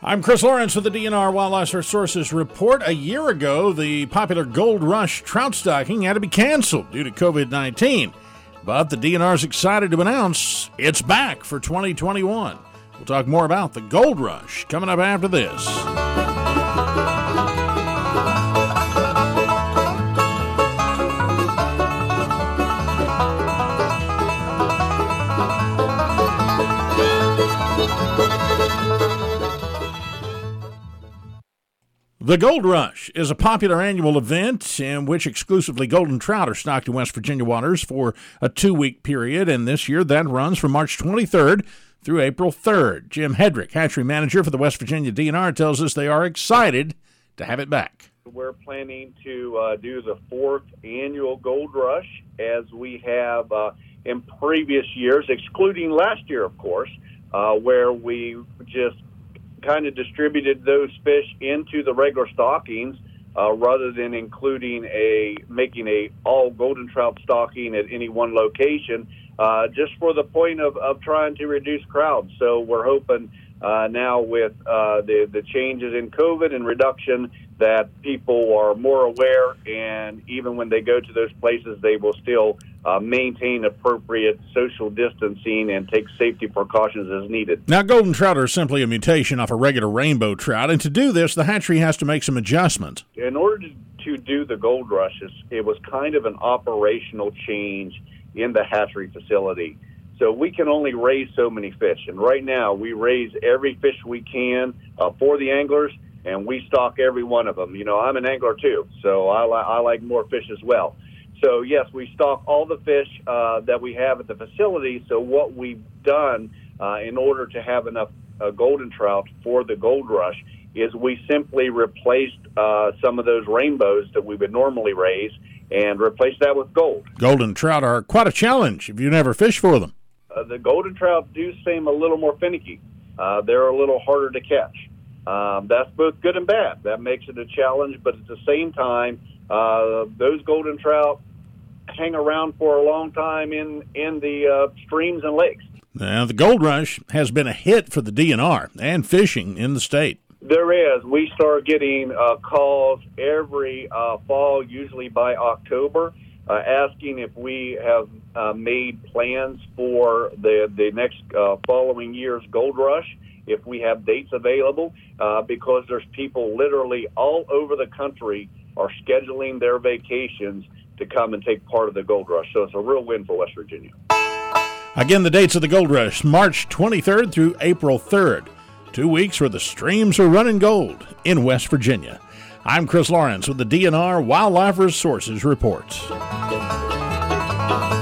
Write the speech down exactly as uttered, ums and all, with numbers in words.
I'm Chris Lawrence with the D N R Wildlife Resources Report. A year ago, the popular Gold Rush trout stocking had to be canceled due to covid nineteen. But the D N R is excited to announce it's back for twenty twenty-one. We'll talk more about the Gold Rush coming up after this. The Gold Rush is a popular annual event in which exclusively golden trout are stocked in West Virginia waters for a two-week period, and this year that runs from March twenty-third through April third. Jim Hedrick, hatchery manager for the West Virginia D N R, tells us they are excited to have it back. We're planning to uh, do the fourth annual Gold Rush, as we have uh, in previous years, excluding last year, of course, uh, where we just kind of distributed those fish into the regular stockings uh, rather than including a making a all golden trout stocking at any one location, uh, just for the point of, of trying to reduce crowds. So we're hoping uh, now with uh, the, the changes in COVID and reduction that people are more aware, and even when they go to those places, they will still uh, maintain appropriate social distancing and take safety precautions as needed. Now, golden trout are simply a mutation off a regular rainbow trout, and to do this, the hatchery has to make some adjustments. In order to, to do the Gold Rush, it was kind of an operational change in the hatchery facility. So we can only raise so many fish, and right now we raise every fish we can uh, for the anglers, and we stock every one of them. You know, I'm an angler too, so I, li- I like more fish as well. So, yes, we stock all the fish uh, that we have at the facility. So what we've done uh, in order to have enough uh, golden trout for the Gold Rush is we simply replaced uh, some of those rainbows that we would normally raise and replaced that with gold. Golden trout are quite a challenge if you never fish for them. Uh, the golden trout do seem a little more finicky. Uh, they're a little harder to catch. Um, that's both good and bad. That makes it a challenge, but at the same time, uh, those golden trout hang around for a long time in, in the uh, streams and lakes. Now, the Gold Rush has been a hit for the D N R and fishing in the state. There is. We start getting uh, calls every uh, fall, usually by October, uh, asking if we have uh, made plans for the, the next uh, following year's Gold Rush, if we have dates available, uh, because there's people literally all over the country are scheduling their vacations to come and take part of the Gold Rush. So it's a real win for West Virginia. Again, the dates of the Gold Rush, March twenty-third through April third. Two weeks where the streams are running gold in West Virginia. I'm Chris Lawrence with the D N R Wildlife Resources Report.